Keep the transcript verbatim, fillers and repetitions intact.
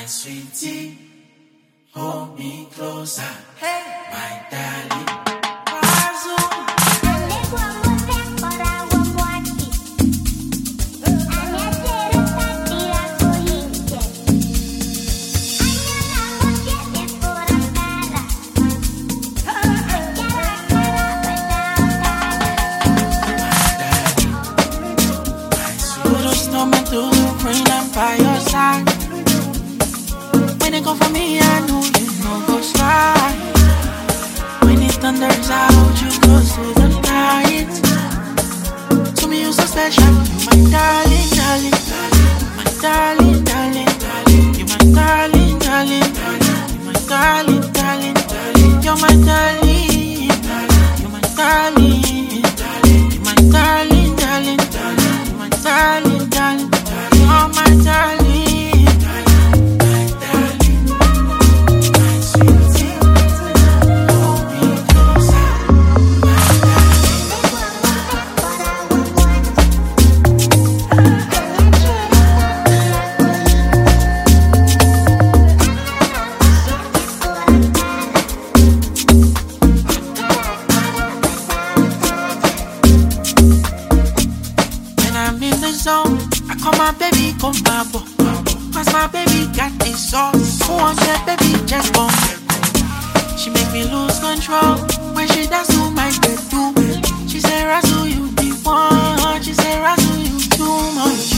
sweetie, hold me closer, hey, my darling. Through the rain, I'm by your side. When they come for me, I know you know go slide. When it thunders out, you go to the night. To me, you're so special. You're my darling, darling, my darling, darling, you're my darling, darling, you're my darling, darling, you're my darling, you're my darling, you're my darling, darling, you're my darling, darling. Oh, my darling, my darling, my sweetie, hold me closer, my When I'm in the zone, I call my baby, come babo. Cause my baby got this sauce. Who wants that baby, just bomb. She make me lose control when she dance to my bedroom. She say, Razzle, you be one. She say, Razzle, you too much.